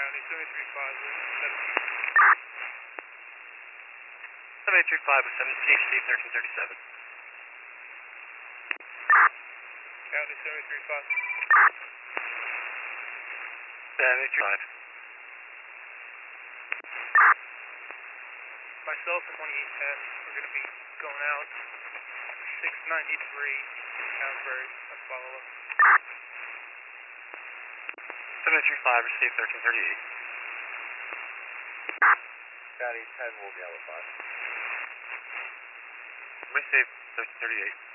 County 735 with 7835 with 7 THC 1337. County 735. 7835. Myself and 2810, we're going to be going out 693 Townsbury. Let's follow up. 7835 received 1338. County 10 will be alpha 5. Received 1338.